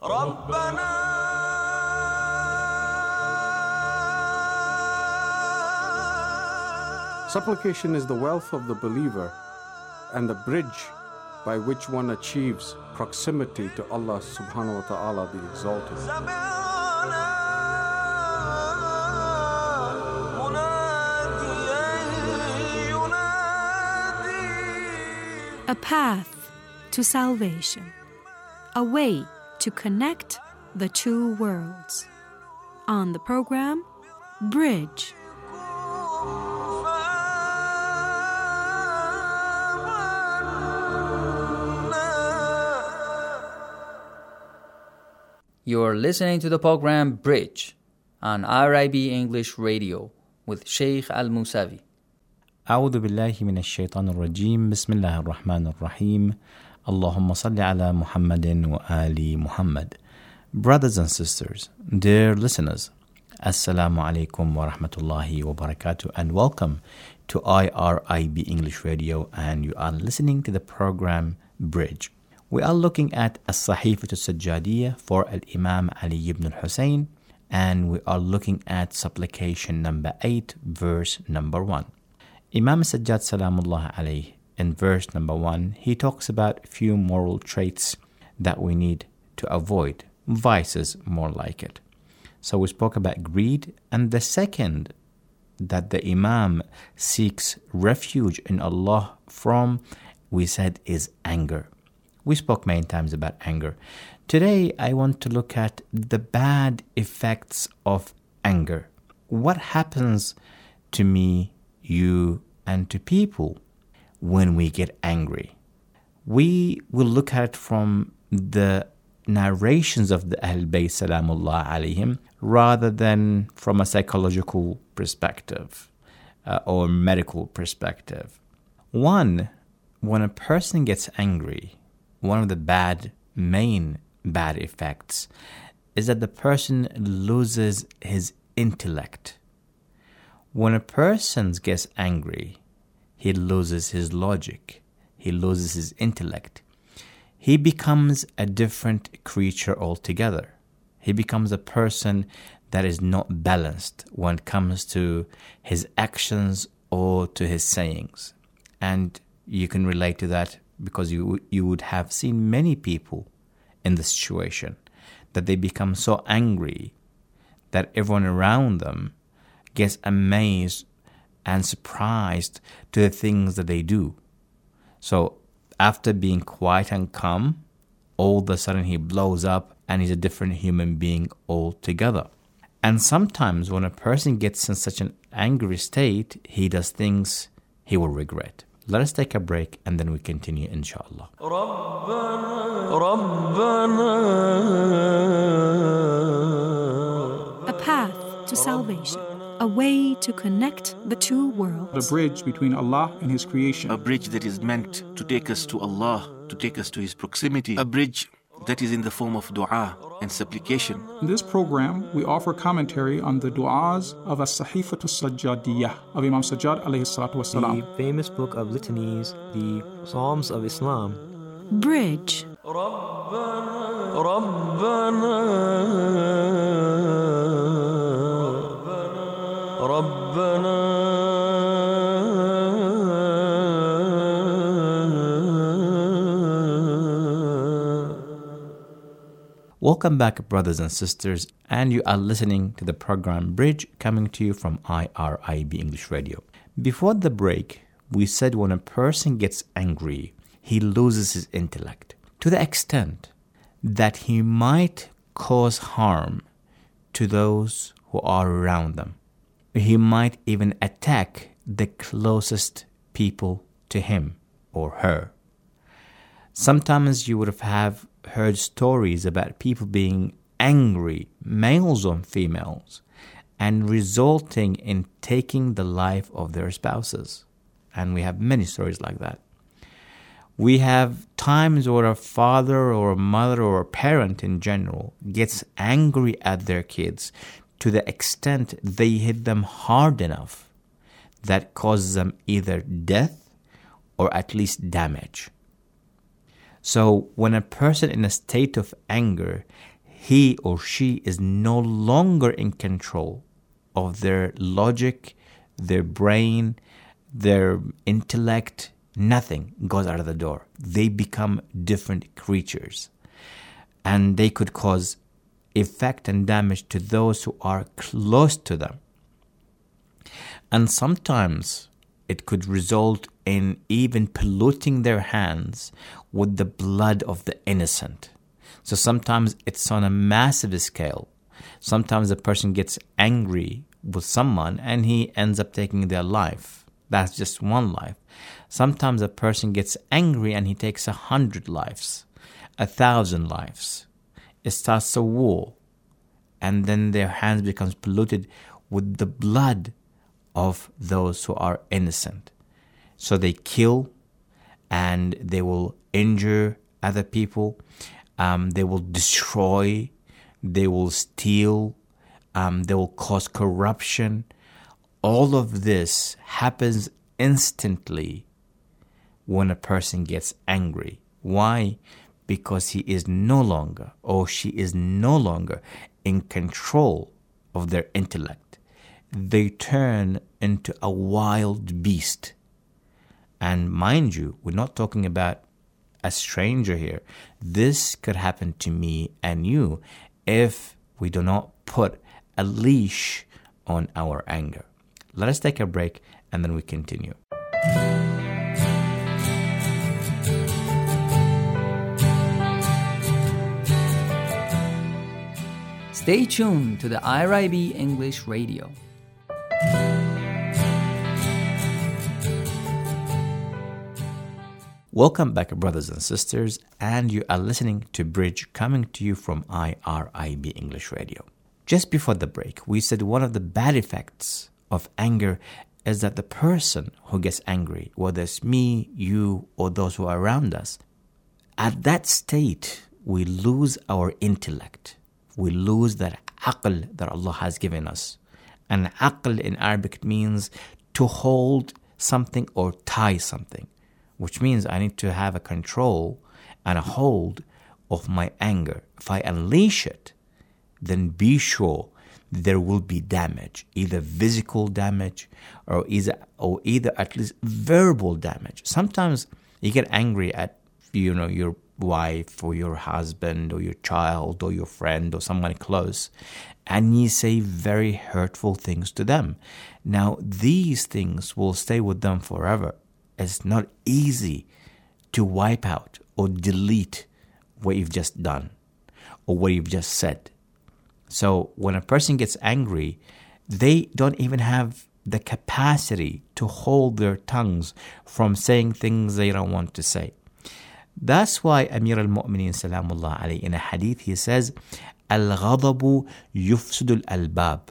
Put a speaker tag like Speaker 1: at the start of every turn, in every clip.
Speaker 1: Supplication is the wealth of the believer and the bridge by which one achieves proximity to Allah subhanahu wa ta'ala the Exalted.
Speaker 2: A path to salvation, a way to connect the two worlds. On the program, Bridge.
Speaker 3: You're listening to the program Bridge on RIB English Radio with Sheikh Al-Musavi.
Speaker 4: أعوذ بالله من الشيطان الرجيم بسم الله الرحمن الرحيم اللهم صل على محمد وآل محمد. Brothers and sisters, dear listeners, Assalamu alaikum wa rahmatullahi wa barakatuh, and welcome to IRIB English Radio, and you are listening to the program Bridge. We are looking at As-Sahifat As-Sajjadiyya for Al-Imam Ali ibn al-Hussein, and we are looking at supplication number 8, verse number 1. Imam Sajjad Salamullah alayhi, in verse number 1, he talks about a few moral traits that we need to avoid, vices more like it. So we spoke about greed, and the second that the Imam seeks refuge in Allah from, we said, is anger. We spoke many times about anger. Today, I want to look at the bad effects of anger. What happens to me, you, and to people when we get angry? We will look at it from the narrations of the Ahl Bayt Salamullah alayhim rather than from a psychological perspective or medical perspective. One, when a person gets angry, one of the main bad effects is that the person loses his intellect. When a person gets angry, he loses his logic, he loses his intellect. He becomes a different creature altogether. He becomes a person that is not balanced when it comes to his actions or to his sayings. And you can relate to that because you would have seen many people in the situation that they become so angry that everyone around them gets amazed and surprised to the things that they do. So after being quiet and calm, all of a sudden he blows up and he's a different human being altogether. And sometimes when a person gets in such an angry state, he does things he will regret. Let us take a break and then we continue, inshallah.
Speaker 2: A path to salvation, a way to connect the two worlds.
Speaker 5: The bridge between Allah and His creation.
Speaker 6: A bridge that is meant to take us to Allah, to take us to His proximity. A bridge that is in the form of dua and supplication.
Speaker 5: In this program, we offer commentary on the du'as of As-Sahifat As-Sajjadiyya of Imam Sajjad alayhi salatu wasalam.
Speaker 7: The famous book of litanies, the Psalms of Islam.
Speaker 2: Bridge.
Speaker 4: Welcome back, brothers and sisters, and you are listening to the program Bridge, coming to you from IRIB English Radio. Before the break, we said when a person gets angry, he loses his intellect to the extent that he might cause harm to those who are around them. He might even attack the closest people to him or her. Sometimes you would have heard stories about people being angry, males on females, and resulting in taking the life of their spouses. And we have many stories like that. We have times where a father or a mother or a parent in general gets angry at their kids to the extent they hit them hard enough that causes them either death or at least damage. So when a person in a state of anger he or she is no longer in control of their logic, their brain, their intellect. Nothing goes out of the door. They become different creatures. And they could cause effect and damage to those who are close to them. And sometimes it could result in even polluting their hands with the blood of the innocent. So sometimes it's on a massive scale. Sometimes a person gets angry with someone and he ends up taking their life. That's just one life. Sometimes a person gets angry and he takes 100 lives, 1,000 lives. It starts a war, and then their hands becomes polluted with the blood of those who are innocent. So they kill, and they will injure other people. They will destroy. They will steal. They will cause corruption. All of this happens instantly when a person gets angry. Why? Because he is no longer, or she is no longer, in control of their intellect. They turn into a wild beast. And mind you, we're not talking about a stranger here. This could happen to me and you if we do not put a leash on our anger. Let us take a break and then we continue.
Speaker 3: Stay tuned to the IRIB English Radio.
Speaker 4: Welcome back, brothers and sisters, and you are listening to Bridge, coming to you from IRIB English Radio. Just before the break, we said one of the bad effects of anger is that the person who gets angry, whether it's me, you, or those who are around us, at that state, we lose our intellect. We lose that aql that Allah has given us. And aql in Arabic means to hold something or tie something, which means I need to have a control and a hold of my anger. If I unleash it, then be sure there will be damage, either physical damage or either at least verbal damage. Sometimes you get angry at, your wife or your husband or your child or your friend or someone close, and you say very hurtful things to them. Now, these things will stay with them forever. It's not easy to wipe out or delete what you've just done or what you've just said. So when a person gets angry, they don't even have the capacity to hold their tongues from saying things they don't want to say. That's why Amir al-Mu'mineen Salamullah alayhi, in a hadith, he says, Al-ghadabu yufsudul albab.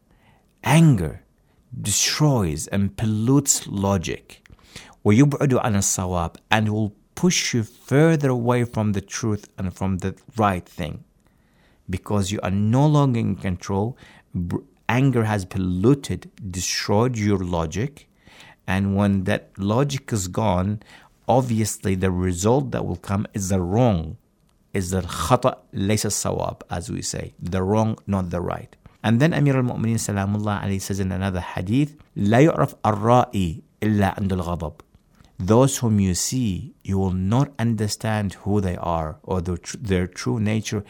Speaker 4: Anger destroys and pollutes logic. وَيُبْعُدُ عَنَ الصَّوَابِ, and will push you further away from the truth and from the right thing. Because you are no longer in control, anger has polluted, destroyed your logic, and when that logic is gone, obviously the result that will come is the wrong, is the khata laysa sawab, as we say, the wrong, not the right. And then Amir al-Mu'mineen Salamullah alayhi says in another hadith, لا يعرف الرائي إلا عند الغضب. Those whom you see, you will not understand who they are or their true nature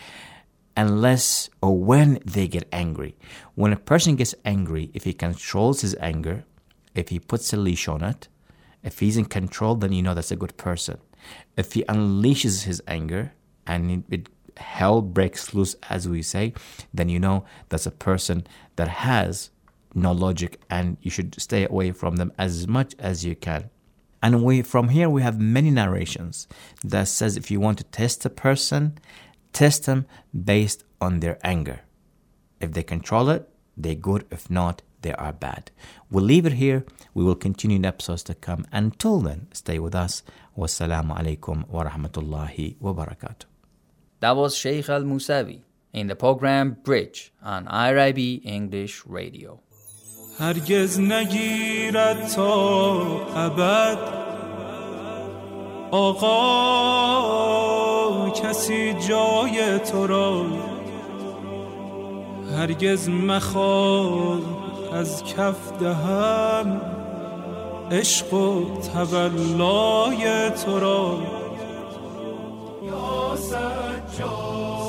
Speaker 4: unless or when they get angry. When a person gets angry, if he controls his anger, if he puts a leash on it, if he's in control, then you know that's a good person. If he unleashes his anger and hell breaks loose, as we say, then you know that's a person that has no logic, and you should stay away from them as much as you can. And from here we have many narrations that says if you want to test a person, test them based on their anger. If they control it, they're good. If not, they are bad. We'll leave it here. We will continue in episodes to come. Until then, stay with us. Wassalamu alaikum wa rahmatullahi wa barakatuh.
Speaker 3: That was Sheikh Al-Musawi in the program Bridge on IRIB English Radio.
Speaker 8: هرگز نگیرد تا ابد آقا کسی جای تو را هرگز مخواه از کف دهم عشق و تولای تو را یا سجاد